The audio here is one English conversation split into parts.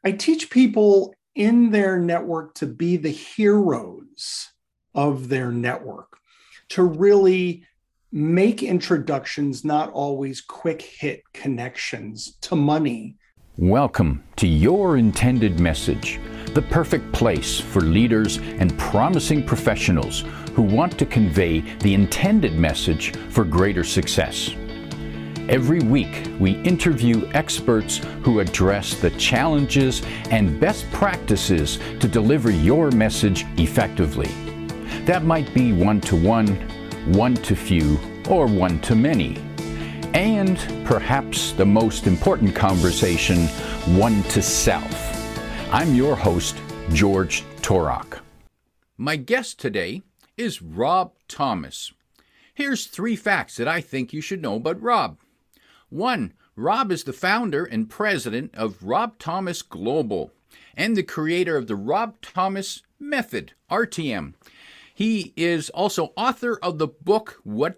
I teach people in their network to be the heroes of their network, to really make introductions, not always quick hit connections to money. Welcome to Your Intended Message, the perfect place for leaders and promising professionals who want to convey the intended message for greater success. Every week, we interview experts who address the challenges and best practices to deliver your message effectively. That might be one-to-one, one-to-few, or one-to-many. And perhaps the most important conversation, one-to-self. I'm your host, George Torok. My guest today is Rob Thomas. Here's 3 facts that I think you should know about Rob. 1. Rob is the founder and president of Rob Thomas Global and the creator of the Rob Thomas Method, RTM. He is also author of the book,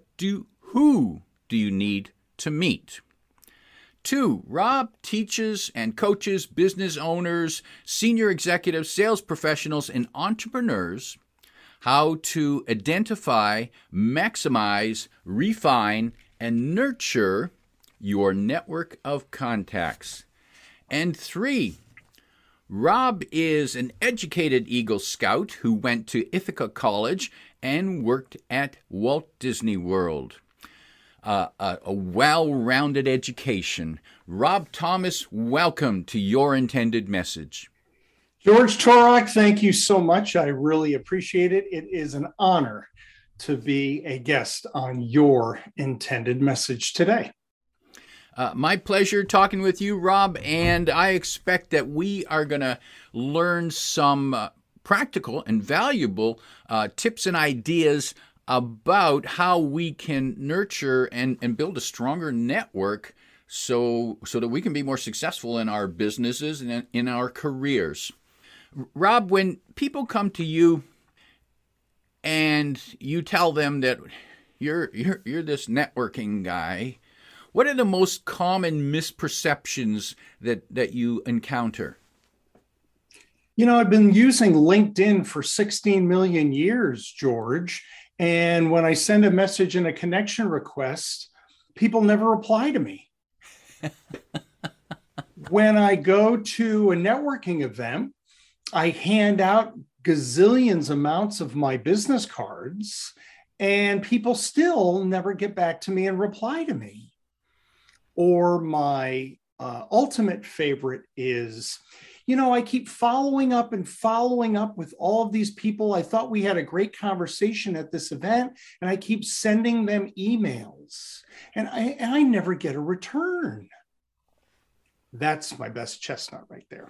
Who Do You Need to Meet? 2. Rob teaches and coaches business owners, senior executives, sales professionals, and entrepreneurs how to identify, maximize, refine, and nurture your network of contacts. And 3, Rob is an educated Eagle Scout who went to Ithaca College and worked at Walt Disney World. A well-rounded education. Rob Thomas, welcome to Your Intended Message. George Torok, thank you so much. I really appreciate it. It is an honor to be a guest on Your Intended Message today. My pleasure talking with you, Rob, and I expect that we are going to learn some practical and valuable tips and ideas about how we can nurture and build a stronger network so that we can be more successful in our businesses and in our careers. Rob, when people come to you and you tell them that you're this networking guy, what are the most common misperceptions that you encounter? You know, I've been using LinkedIn for 16 million years, George. And when I send a message and a connection request, people never reply to me. When I go to a networking event, I hand out gazillions amounts of my business cards, and people still never get back to me and reply to me. Or my ultimate favorite is, I keep following up with all of these people. I thought we had a great conversation at this event, and I keep sending them emails, and I never get a return. That's my best chestnut right there.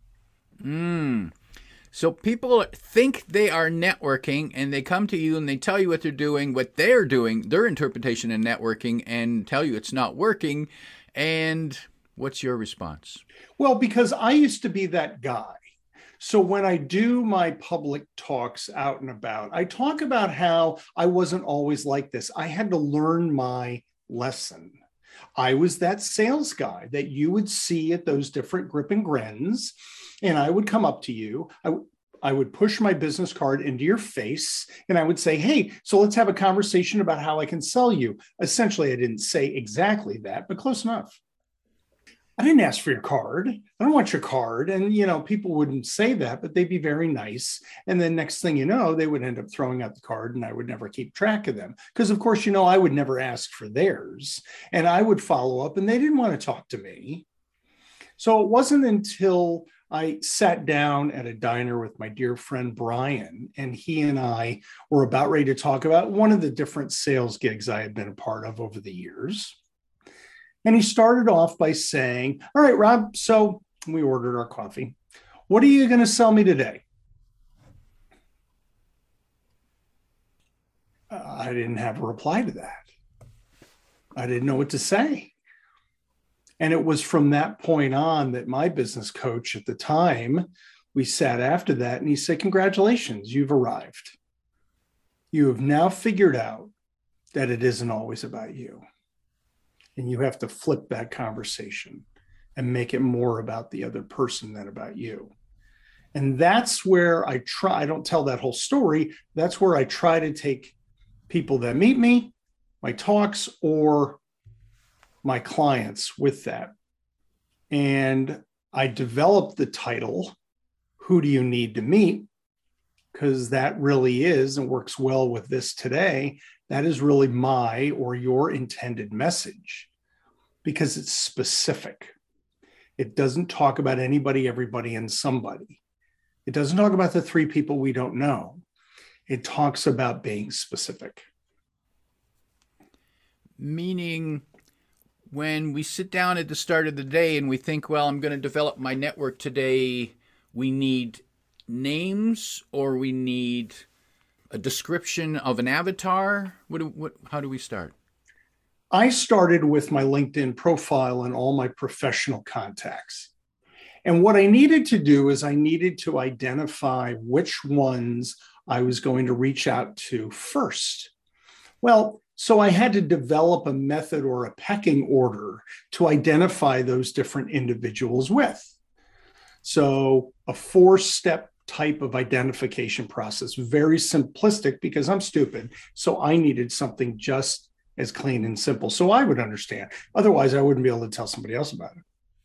So people think they are networking, and they come to you and they tell you what they're doing, their interpretation of networking, and tell you it's not working. And what's your response? Well, because I used to be that guy. So when I do my public talks out and about, I talk about how I wasn't always like this. I had to learn my lesson. I was that sales guy that you would see at those different grip and grins. And I would come up to you. I would push my business card into your face, and I would say, hey, so let's have a conversation about how I can sell you. Essentially, I didn't say exactly that, but close enough. I didn't ask for your card. I don't want your card. And, people wouldn't say that, but they'd be very nice. And then next thing you know, they would end up throwing out the card, and I would never keep track of them. Because, of course, I would never ask for theirs. And I would follow up, and they didn't want to talk to me. So it wasn't until I sat down at a diner with my dear friend Brian, and he and I were about ready to talk about one of the different sales gigs I had been a part of over the years. And he started off by saying, all right, Rob, so we ordered our coffee. What are you going to sell me today? I didn't have a reply to that. I didn't know what to say. And it was from that point on that my business coach at the time, we sat after that, and he said, congratulations, you've arrived. You have now figured out that it isn't always about you. And you have to flip that conversation and make it more about the other person than about you. And that's where I don't tell that whole story. That's where I try to take people that meet me, my talks, or my clients with that. And I developed the title, Who Do You Need to Meet? Because that really is, and works well with this today, that is really my or your intended message, because it's specific. It doesn't talk about anybody, everybody, and somebody. It doesn't talk about the three people we don't know. It talks about being specific. Meaning, when we sit down at the start of the day and we think, well, I'm going to develop my network today, we need names, or we need a description of an avatar? How do we start? I started with my LinkedIn profile and all my professional contacts. And what I needed to do is I needed to identify which ones I was going to reach out to first. Well, so I had to develop a method or a pecking order to identify those different individuals with. So a 4-step type of identification process, very simplistic because I'm stupid. So I needed something just as clean and simple so I would understand. Otherwise, I wouldn't be able to tell somebody else about it.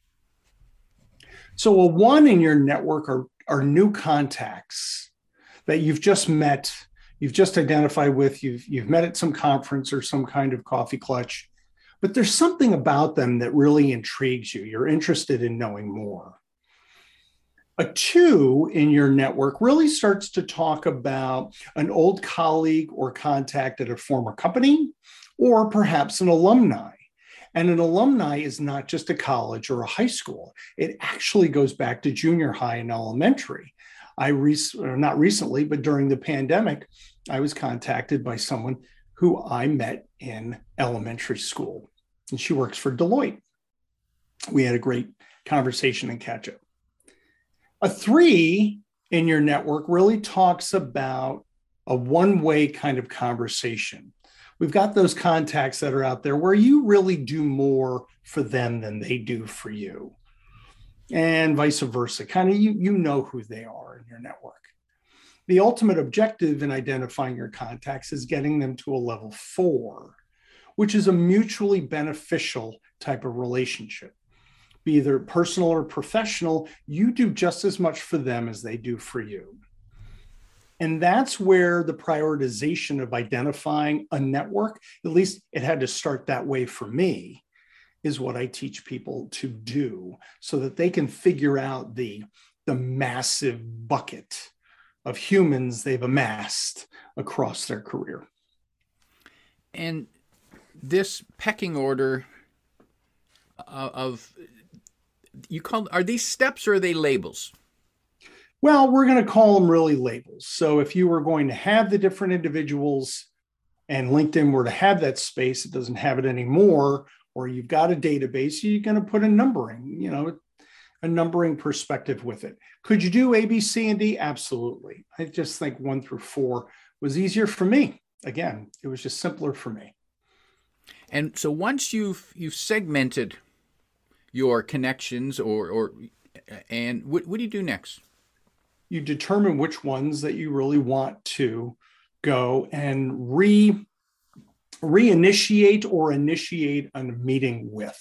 So a 1 in your network are new contacts that you've just met, you've just identified with, you've met at some conference or some kind of coffee clutch, but there's something about them that really intrigues you. You're interested in knowing more. A 2 in your network really starts to talk about an old colleague or contact at a former company, or perhaps an alumni. And an alumni is not just a college or a high school. It actually goes back to junior high and elementary. Not recently, but during the pandemic, I was contacted by someone who I met in elementary school, and she works for Deloitte. We had a great conversation and catch up. A 3 in your network really talks about a one-way kind of conversation. We've got those contacts that are out there where you really do more for them than they do for you, and vice versa. Kind of you know who they are in your network. The ultimate objective in identifying your contacts is getting them to a level 4, which is a mutually beneficial type of relationship. Be either personal or professional, you do just as much for them as they do for you. And that's where the prioritization of identifying a network, at least it had to start that way for me, is what I teach people to do so that they can figure out the massive bucket of humans they've amassed across their career. And this pecking order are these steps or are they labels? Well, we're going to call them really labels. So if you were going to have the different individuals and LinkedIn were to have that space, it doesn't have it anymore, or you've got a database, you're going to put a numbering perspective with it. Could you do A, B, C, and D? Absolutely. I just think 1 through 4 was easier for me. Again, it was just simpler for me. And so once you've segmented your connections, and what do you do next? You determine which ones that you really want to go and reinitiate or initiate a meeting with.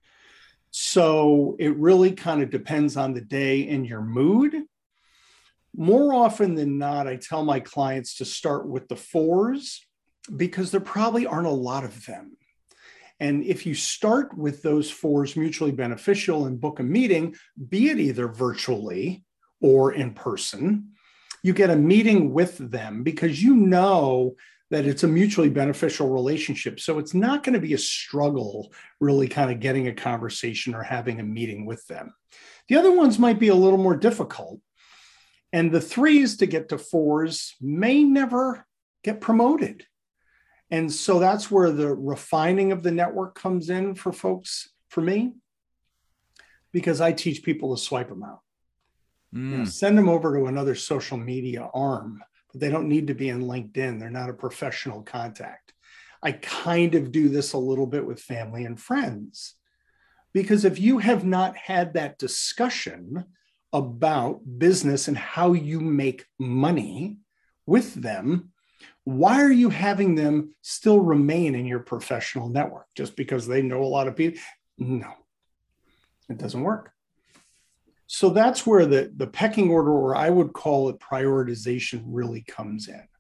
So it really kind of depends on the day and your mood. More often than not, I tell my clients to start with the 4s because there probably aren't a lot of them. And if you start with those 4s mutually beneficial and book a meeting, be it either virtually or in person, you get a meeting with them because you know that it's a mutually beneficial relationship. So it's not going to be a struggle really kind of getting a conversation or having a meeting with them. The other ones might be a little more difficult. And the 3s to get to 4s may never get promoted. And so that's where the refining of the network comes in for folks, for me, because I teach people to swipe them out. Send them over to another social media arm, but they don't need to be in LinkedIn. They're not a professional contact. I kind of do this a little bit with family and friends Because if you have not had that discussion about business and how you make money with them, why are you having them still remain in your professional network? Just because they know a lot of people? No, it doesn't work. So that's where the pecking order, or I would call it prioritization, really comes in.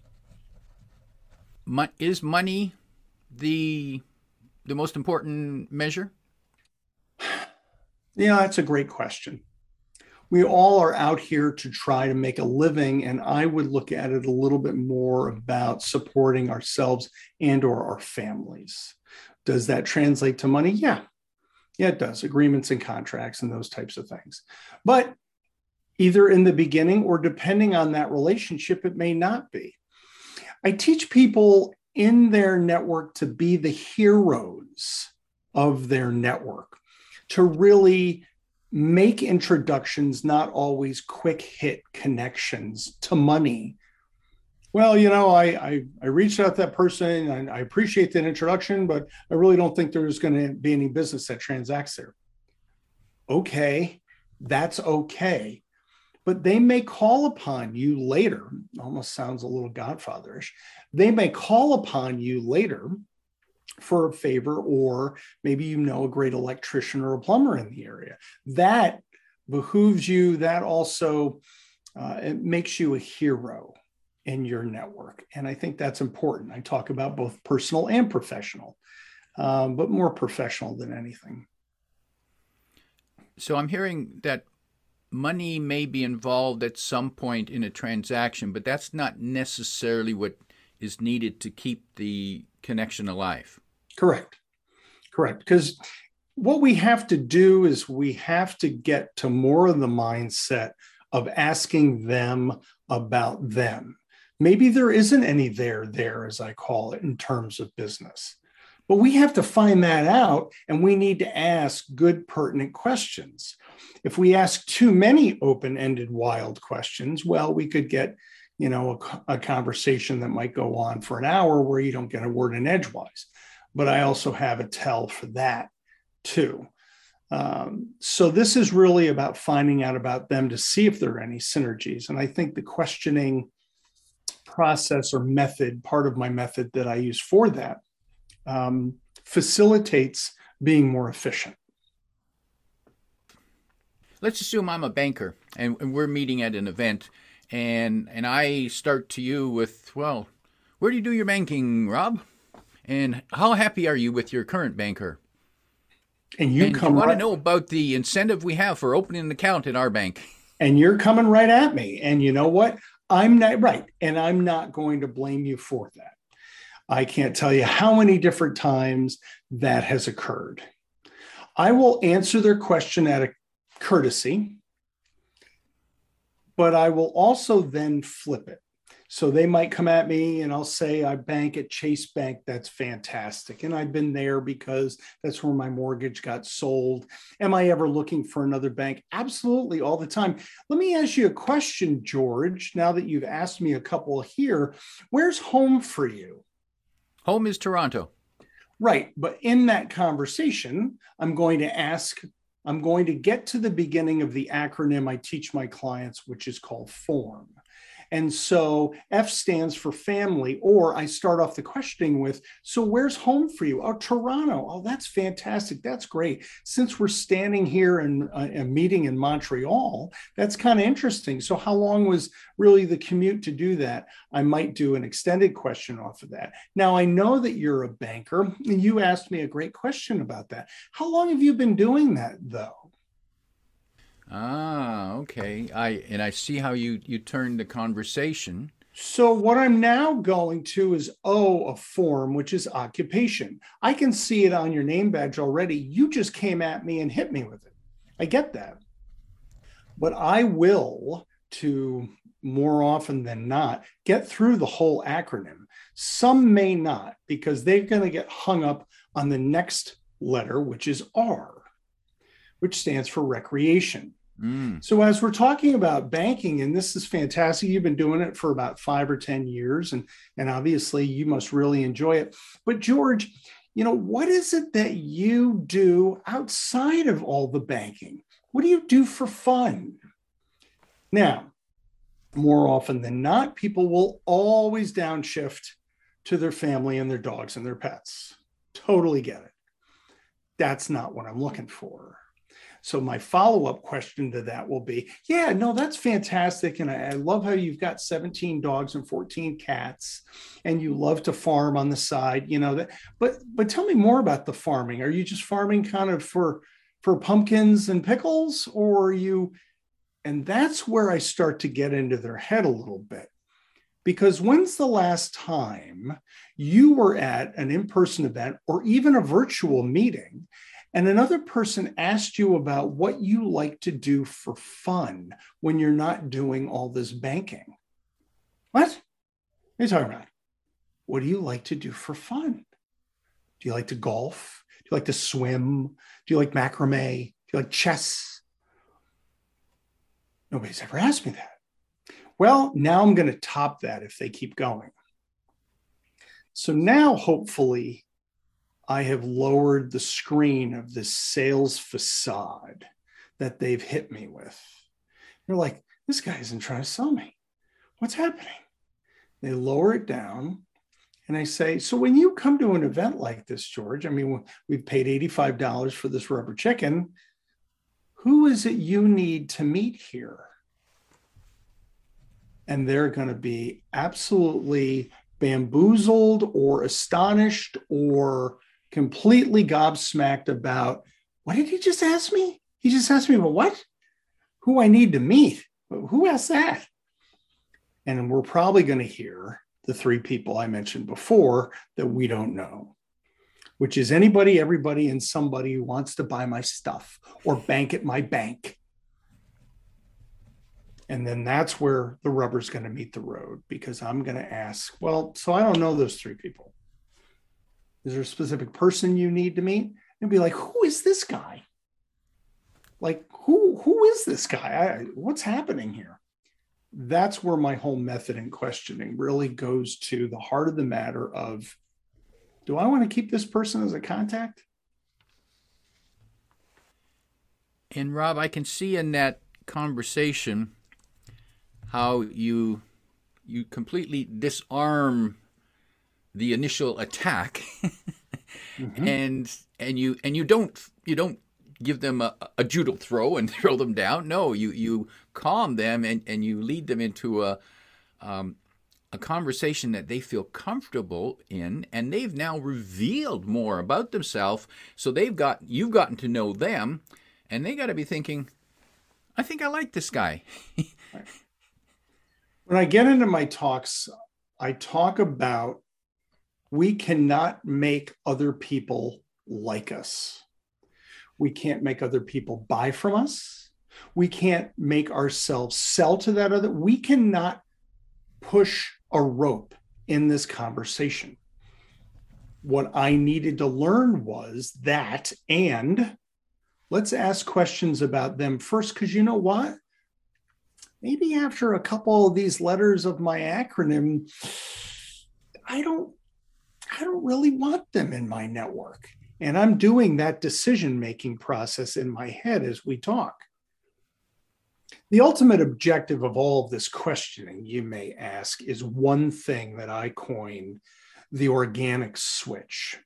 Is money the most important measure? Yeah, that's a great question. We all are out here to try to make a living, and I would look at it a little bit more about supporting ourselves and or our families. Does that translate to money? Yeah, it does. Agreements and contracts and those types of things. But either in the beginning or depending on that relationship, it may not be. I teach people in their network to be the heroes of their network, to really make introductions, not always quick hit connections to money. Well, I reached out to that person and I appreciate that introduction, but I really don't think there's going to be any business that transacts there. Okay, that's okay. But they may call upon you later. Almost sounds a little Godfatherish. They may call upon you later for a favor, or maybe a great electrician or a plumber in the area. That behooves you. That also it makes you a hero in your network. And I think that's important. I talk about both personal and professional, but more professional than anything. So I'm hearing that money may be involved at some point in a transaction, but that's not necessarily what is needed to keep the connection alive. Correct. Because what we have to do is we have to get to more of the mindset of asking them about them. Maybe there isn't any there, as I call it, in terms of business. But we have to find that out, and we need to ask good, pertinent questions. If we ask too many open-ended, wild questions, well, we could get, a conversation that might go on for an hour where you don't get a word in edgewise. But I also have a tell for that too. So this is really about finding out about them to see if there are any synergies. And I think the questioning process or method, part of my method that I use for that, facilitates being more efficient. Let's assume I'm a banker and we're meeting at an event, and I start to you with, well, where do you do your banking, Rob? And how happy are you with your current banker? And you want to know about the incentive we have for opening an account in our bank. And you're coming right at me. And you know what? I'm not right. And I'm not going to blame you for that. I can't tell you how many different times that has occurred. I will answer their question out of courtesy, but I will also then flip it. So they might come at me and I'll say, I bank at Chase Bank. That's fantastic. And I've been there because that's where my mortgage got sold. Am I ever looking for another bank? Absolutely, all the time. Let me ask you a question, George, now that you've asked me a couple here. Where's home for you? Home is Toronto. Right. But in that conversation, I'm going to get to the beginning of the acronym I teach my clients, which is called FORM. And so F stands for family, or I start off the questioning with, so where's home for you? Oh, Toronto. Oh, that's fantastic. That's great. Since we're standing here in a meeting in Montreal, that's kind of interesting. So how long was really the commute to do that? I might do an extended question off of that. Now, I know that you're a banker, and you asked me a great question about that. How long have you been doing that, though? Ah, okay. I see how you turned the conversation. So what I'm now going to is a form, which is occupation. I can see it on your name badge already. You just came at me and hit me with it. I get that. But I will, to more often than not, get through the whole acronym. Some may not, because they're going to get hung up on the next letter, which is R, which stands for recreation. So as we're talking about banking, and this is fantastic, you've been doing it for about 5 or 10 years, and obviously you must really enjoy it. But George, what is it that you do outside of all the banking? What do you do for fun? Now, more often than not, people will always downshift to their family and their dogs and their pets. Totally get it. That's not what I'm looking for. So my follow-up question to that will be, yeah, no, that's fantastic. And I love how you've got 17 dogs and 14 cats and you love to farm on the side, but tell me more about the farming. Are you just farming kind of for pumpkins and pickles, or are you? And that's where I start to get into their head a little bit. Because when's the last time you were at an in-person event or even a virtual meeting and another person asked you about what you like to do for fun when you're not doing all this banking? What are you talking about? What do you like to do for fun? Do you like to golf? Do you like to swim? Do you like macrame? Do you like chess? Nobody's ever asked me that. Well, now I'm going to top that if they keep going. So now, hopefully, I have lowered the screen of this sales facade that they've hit me with. They're like, this guy isn't trying to sell me. What's happening? They lower it down. And I say, so when you come to an event like this, George, I mean, we've paid $85 for this rubber chicken. Who is it you need to meet here? And they're going to be absolutely bamboozled or astonished or completely gobsmacked about, what did he just ask me? He just asked me about what? Who I need to meet. Who asked that? And we're probably going to hear the three people I mentioned before that we don't know, which is anybody, everybody, and somebody who wants to buy my stuff or bank at my bank. And then that's where the rubber's going to meet the road, because I'm going to ask, well, so I don't know those three people. Is there a specific person you need to meet? And be like, who is this guy? Like, who is this guy? What's happening here? That's where my whole method in questioning really goes to the heart of the matter of, do I want to keep this person as a contact? And Rob, I can see in that conversation how you completely disarm the initial attack, mm-hmm. and you don't give them a judo throw and throw them down. No, you calm them and you lead them into a conversation that they feel comfortable in, and they've now revealed more about themselves. So you've gotten to know them, and they got to be thinking, I think I like this guy. When I get into my talks, I talk about we cannot make other people like us. We can't make other people buy from us. We can't make ourselves sell to that other. We cannot push a rope in this conversation. What I needed to learn was that, and let's ask questions about them first, because you know what? Maybe after a couple of these letters of my acronym, I don't really want them in my network. And I'm doing that decision-making process in my head as we talk. The ultimate objective of all of this questioning, you may ask, is one thing that I coined the organic switch.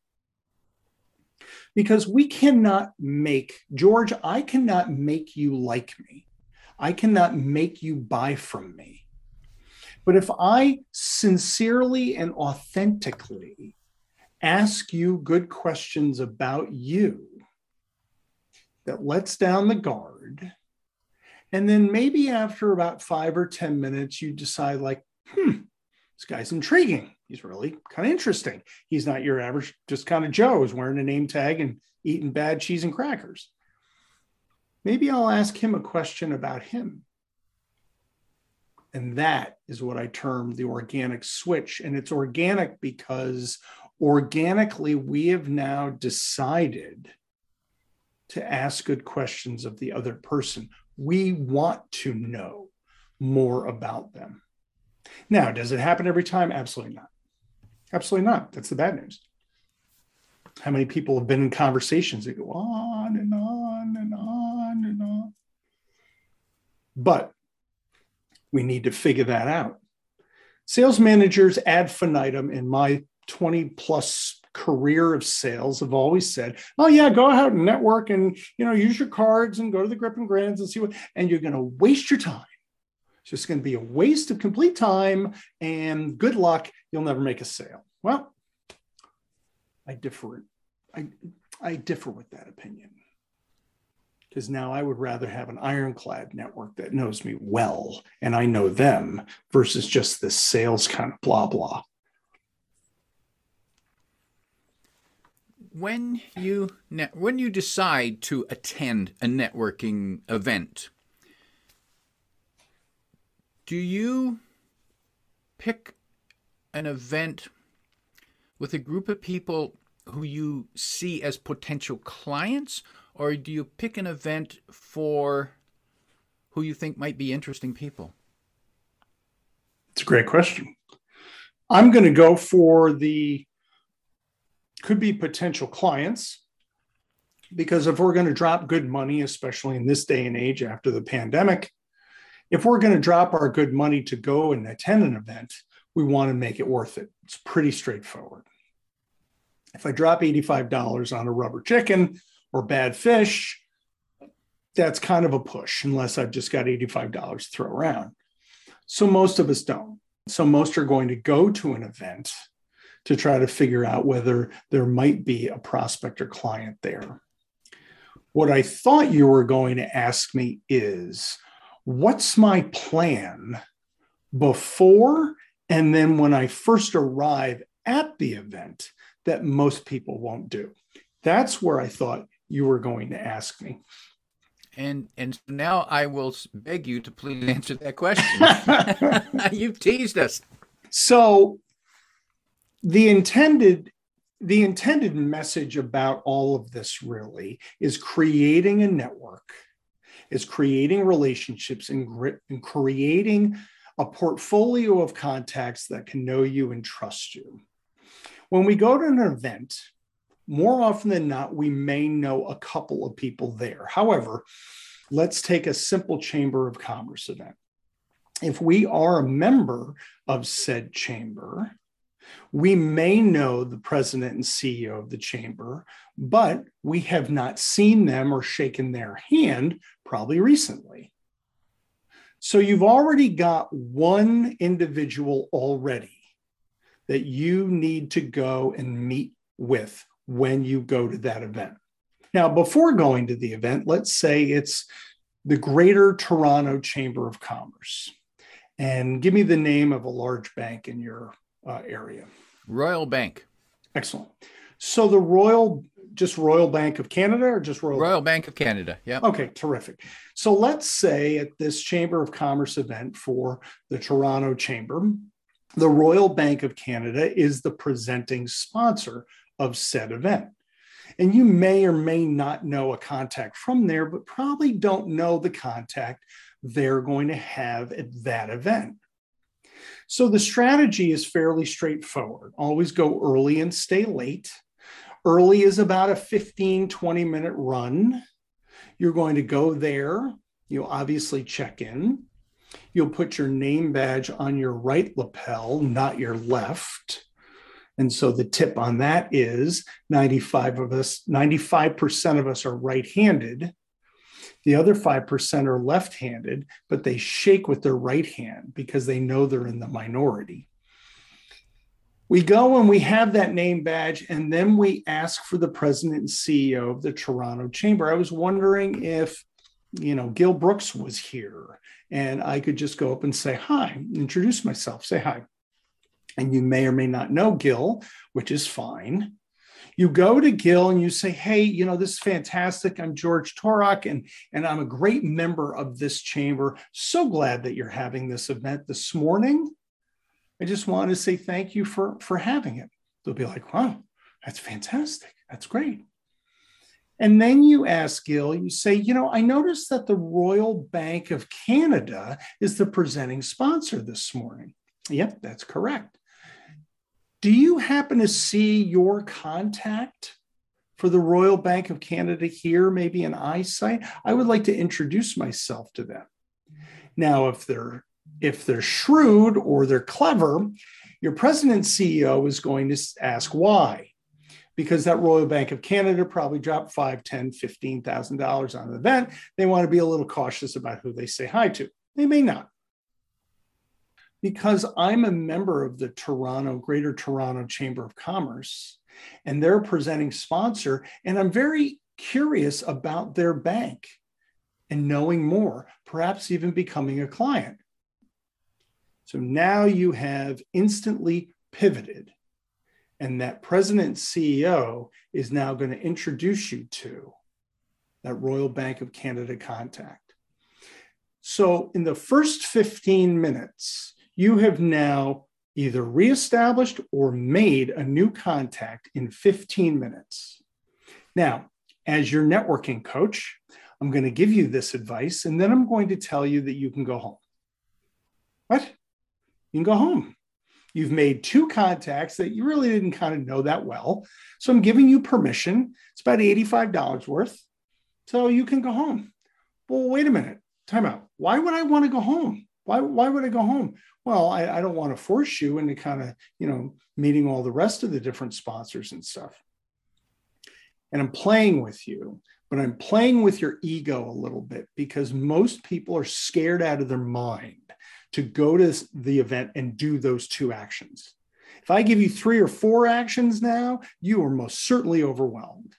Because we cannot make, George, I cannot make you like me. I cannot make you buy from me. But if I sincerely and authentically ask you good questions about you, that lets down the guard, and then maybe after about 5 or 10 minutes, you decide like, this guy's intriguing. He's really kind of interesting. He's not your average, just kind of Joe who's wearing a name tag and eating bad cheese and crackers. Maybe I'll ask him a question about him. And that is what I term the organic switch. And it's organic because organically we have now decided to ask good questions of the other person. We want to know more about them. Now, does it happen every time? Absolutely not. Absolutely not. That's the bad news. How many people have been in conversations that go on and on and on and on? But we need to figure that out. Sales managers ad infinitum in my 20 plus career of sales have always said, oh yeah, go out and network and, use your cards and go to the grip and grins and see what, and you're going to waste your time. It's just going to be a waste of complete time and good luck. You'll never make a sale. Well, I differ. I differ with that opinion, because now I would rather have an ironclad network that knows me well and I know them versus just this sales kind of blah, blah. When you decide to attend a networking event, do you pick an event with a group of people who you see as potential clients, or do you pick an event for who you think might be interesting people? It's a great question. I'm going to go for could be potential clients, because if we're going to drop good money, especially in this day and age after the pandemic, if we're going to drop our good money to go and attend an event, we want to make it worth it. It's pretty straightforward. If I drop $85 on a rubber chicken or bad fish, that's kind of a push, unless I've just got $85 to throw around. So most of us don't. So most are going to go to an event to try to figure out whether there might be a prospect or client there. What I thought you were going to ask me is, what's my plan before and then when I first arrive at the event that most people won't do? That's where I thought you were going to ask me. And now I will beg you to please answer that question. You've teased us. So the intended message about all of this really is creating a network, is creating relationships, and creating a portfolio of contacts that can know you and trust you. When we go to an event, more often than not, we may know a couple of people there. However, let's take a simple Chamber of Commerce event. If we are a member of said chamber, we may know the president and CEO of the chamber, but we have not seen them or shaken their hand probably recently. So you've already got one individual already that you need to go and meet with when you go to that event. Now, before going to the event, let's say it's the Greater Toronto Chamber of Commerce. And give me the name of a large bank in your area. Royal Bank. Excellent. So the Royal Bank of Canada, or just Royal Bank of Canada? Yeah. Okay, terrific. So let's say at this Chamber of Commerce event for the Toronto Chamber, the Royal Bank of Canada is the presenting sponsor of said event. And you may or may not know a contact from there, but probably don't know the contact they're going to have at that event. So the strategy is fairly straightforward. Always go early and stay late. Early is about a 15, 20-minute run. You're going to go there. You'll obviously check in. You'll put your name badge on your right lapel, not your left. And so the tip on that is 95% of us are right-handed. The other 5% are left-handed, but they shake with their right hand because they know they're in the minority. We go and we have that name badge, and then we ask for the president and CEO of the Toronto Chamber. I was wondering if, Gil Brooks was here, and I could just go up and say hi, introduce myself, say hi. And you may or may not know Gil, which is fine. You go to Gil and you say, hey, this is fantastic. I'm George Torok, and I'm a great member of this chamber. So glad that you're having this event this morning. I just wanted to say thank you for having it. They'll be like, wow, that's fantastic. That's great. And then you ask Gil, you say, I noticed that the Royal Bank of Canada is the presenting sponsor this morning. Yep, that's correct. Do you happen to see your contact for the Royal Bank of Canada here, maybe an eyesight, I would like to introduce myself to them. Now, if they're shrewd or they're clever, your president and CEO is going to ask why. Because that Royal Bank of Canada probably dropped $5,000, $10,000, $15,000 on an event. They want to be a little cautious about who they say hi to. They may not. Because I'm a member of the Greater Toronto Chamber of Commerce, and they're a presenting sponsor, and I'm very curious about their bank and knowing more, perhaps even becoming a client. So now you have instantly pivoted, and that president and CEO is now going to introduce you to that Royal Bank of Canada contact. So in the first 15 minutes, you have now either reestablished or made a new contact in 15 minutes. Now, as your networking coach, I'm going to give you this advice, and then I'm going to tell you that you can go home. What? You can go home. You've made two contacts that you really didn't kind of know that well. So I'm giving you permission. It's about $85 worth. So you can go home. Well, wait a minute. Time out. Why would I want to go home? Why would I go home? Well, I don't want to force you into kind of, meeting all the rest of the different sponsors and stuff. And I'm playing with you, but I'm playing with your ego a little bit because most people are scared out of their mind to go to the event and do those two actions. If I give you 3 or 4 actions now, you are most certainly overwhelmed.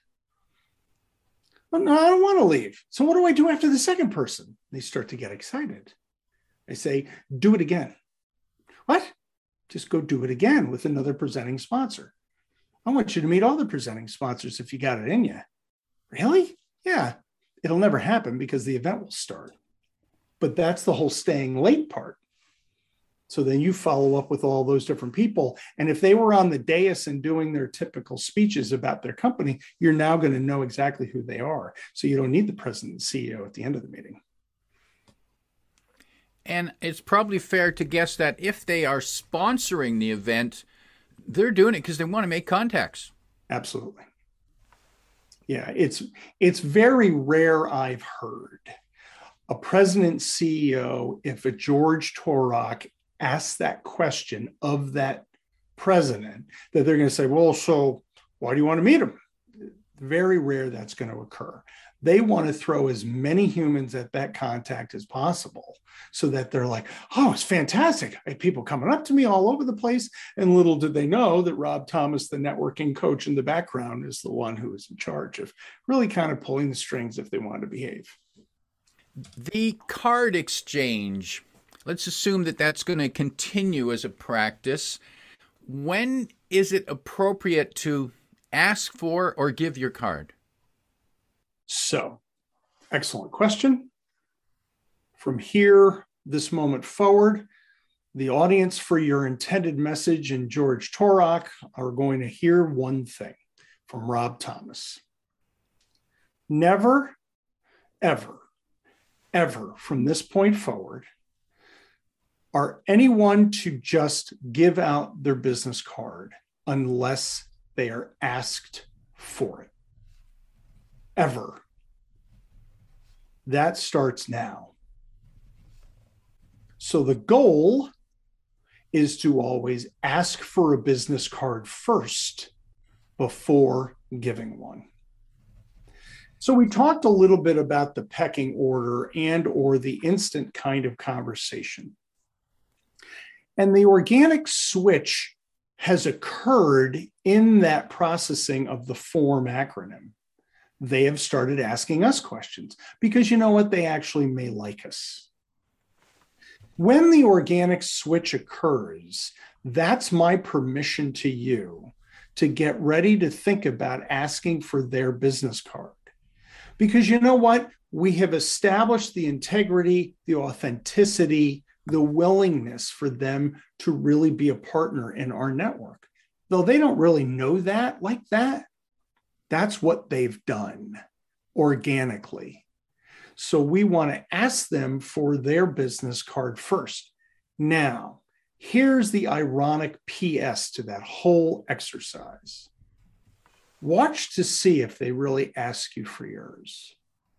But no, I don't want to leave. So what do I do after the second person? They start to get excited. I say, do it again. What? Just go do it again with another presenting sponsor. I want you to meet all the presenting sponsors if you got it in you. Really? Yeah. It'll never happen because the event will start. But that's the whole staying late part. So then you follow up with all those different people. And if they were on the dais and doing their typical speeches about their company, you're now going to know exactly who they are. So you don't need the president and CEO at the end of the meeting. And it's probably fair to guess that if they are sponsoring the event, they're doing it because they want to make contacts. Absolutely. Yeah, it's very rare, I've heard, a president CEO, if a George Torok asks that question of that president, that they're going to say, well, so why do you want to meet him? Very rare that's going to occur. They want to throw as many humans at that contact as possible so that they're like, oh, it's fantastic. I have people coming up to me all over the place. And little did they know that Rob Thomas, the networking coach in the background, is the one who is in charge of really kind of pulling the strings if they want to behave. The card exchange, let's assume that that's going to continue as a practice. When is it appropriate to ask for or give your card? So, excellent question. From here, this moment forward, the audience for your intended message and George Torok are going to hear one thing from Rob Thomas. Never, ever, ever from this point forward are anyone to just give out their business card unless they are asked for it. Ever. That starts now. So the goal is to always ask for a business card first before giving one. So we talked a little bit about the pecking order and or the instant kind of conversation. And the organic switch has occurred in that processing of the FORM acronym. They have started asking us questions because you know what? They actually may like us. When the organic switch occurs, that's my permission to you to get ready to think about asking for their business card. Because you know what? We have established the integrity, the authenticity, the willingness for them to really be a partner in our network. Though they don't really know that like that, that's what they've done organically. So we want to ask them for their business card first. Now, here's the ironic PS to that whole exercise. Watch to see if they really ask you for yours.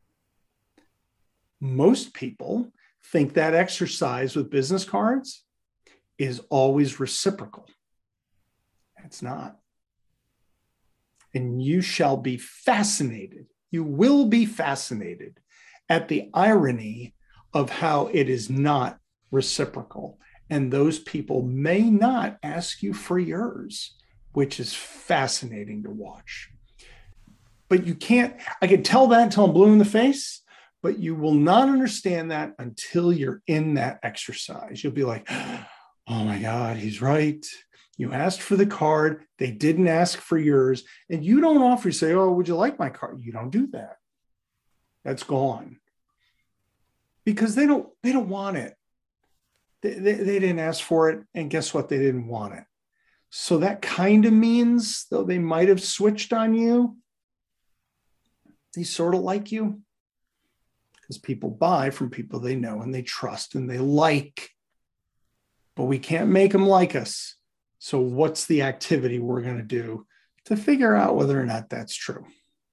Most people think that exercise with business cards is always reciprocal. It's not. And you shall be fascinated. You will be fascinated at the irony of how it is not reciprocal. And those people may not ask you for yours, which is fascinating to watch. But you can't, I can tell that until I'm blue in the face, but you will not understand that until you're in that exercise. You'll be like, oh my God, he's right. You asked for the card. They didn't ask for yours. And you don't offer, you say, oh, would you like my card? You don't do that. That's gone. Because they don't want it. They didn't ask for it. And guess what? They didn't want it. So that kind of means, though they might have switched on you, they sort of like you. Because people buy from people they know and they trust and they like. But we can't make them like us. So what's the activity we're going to do to figure out whether or not that's true?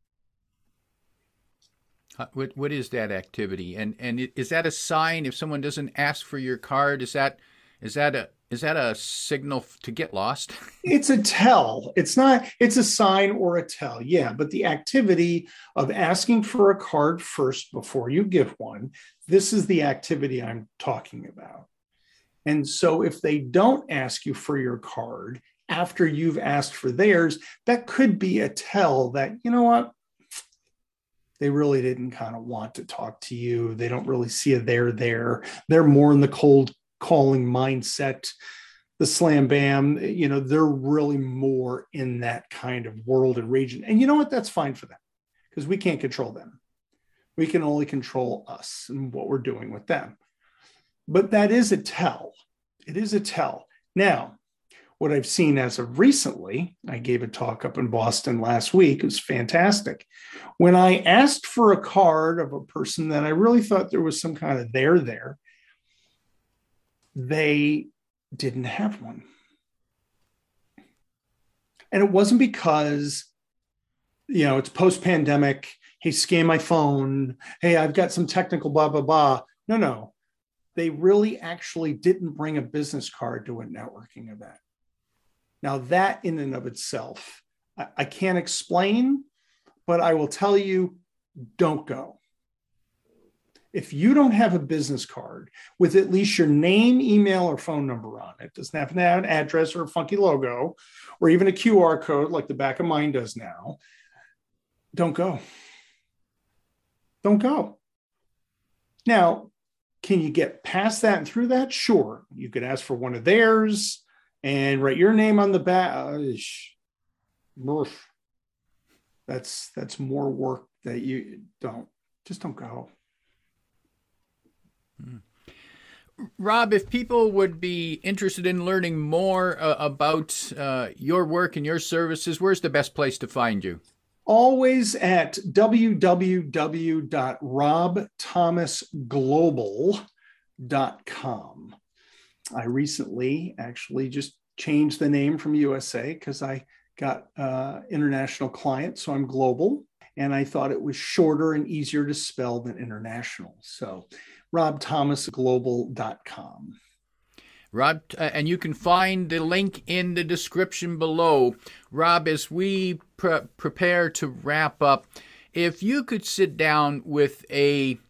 What is that activity? And is that a sign if someone doesn't ask for your card? Is that a signal to get lost? It's a tell. It's a sign or a tell. Yeah. But the activity of asking for a card first before you give one, this is the activity I'm talking about. And so if they don't ask you for your card after you've asked for theirs, that could be a tell that, you know what? They really didn't kind of want to talk to you. They don't really see a there there. They're more in the cold calling mindset, the slam bam. They're really more in that kind of world and region. And you know what? That's fine for them because we can't control them. We can only control us and what we're doing with them. But that is a tell. It is a tell. Now, what I've seen as of recently, I gave a talk up in Boston last week. It was fantastic. When I asked for a card of a person that I really thought there was some kind of there, they didn't have one. And it wasn't because, it's post-pandemic. Hey, scan my phone. Hey, I've got some technical blah, blah, blah. No. They really actually didn't bring a business card to a networking event. Now, that in and of itself, I can't explain, but I will tell you, don't go. If you don't have a business card with at least your name, email, or phone number on it, doesn't have to have an address or a funky logo, or even a QR code like the back of mine does now, don't go. Don't go. Now, can you get past that and through that? Sure. You could ask for one of theirs and write your name on the back. That's more work that you just don't go. Rob, if people would be interested in learning more about your work and your services, where's the best place to find you? Always at www.robthomasglobal.com. I recently actually just changed the name from USA because I got international clients, so I'm global. And I thought it was shorter and easier to spell than international. So robthomasglobal.com. Rob, and you can find the link in the description below. Rob, as we prepare to wrap up, if you could sit down with a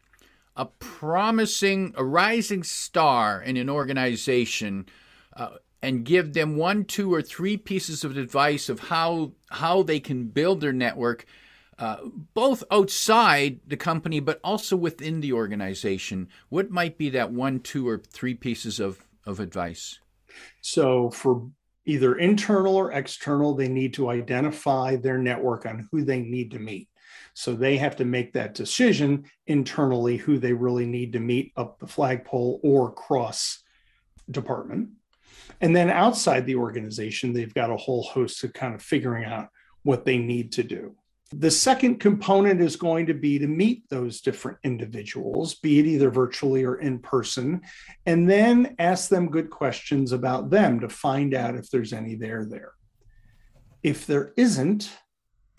rising star in an organization and give them 1, 2, or 3 pieces of advice of how they can build their network, both outside the company but also within the organization, what might be that 1, 2, or 3 pieces of advice? So for either internal or external, they need to identify their network on who they need to meet. So they have to make that decision internally who they really need to meet up the flagpole or cross department. And then outside the organization, they've got a whole host of kind of figuring out what they need to do. The second component is going to be to meet those different individuals, be it either virtually or in person, and then ask them good questions about them to find out if there's any there. If there isn't,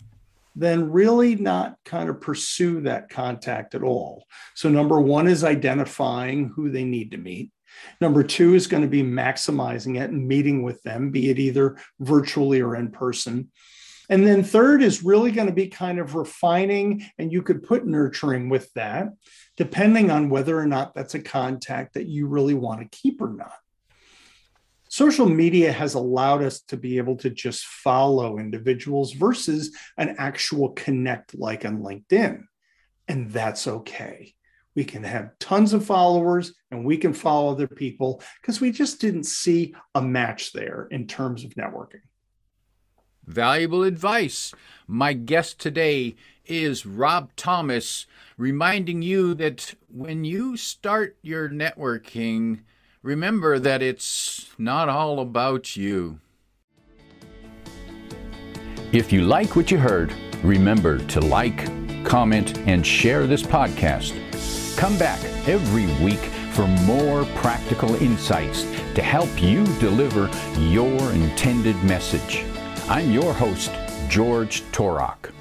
then really not kind of pursue that contact at all. So number one is identifying who they need to meet. Number two is going to be maximizing it and meeting with them, be it either virtually or in person. And then third is really going to be kind of refining, and you could put nurturing with that, depending on whether or not that's a contact that you really want to keep or not. Social media has allowed us to be able to just follow individuals versus an actual connect like on LinkedIn. And that's okay. We can have tons of followers and we can follow other people because we just didn't see a match there in terms of networking. Valuable advice. My guest today is Rob Thomas, reminding you that when you start your networking, remember that it's not all about you. If you like what you heard, remember to like, comment, and share this podcast. Come back every week for more practical insights to help you deliver your intended message. I'm your host, George Torok.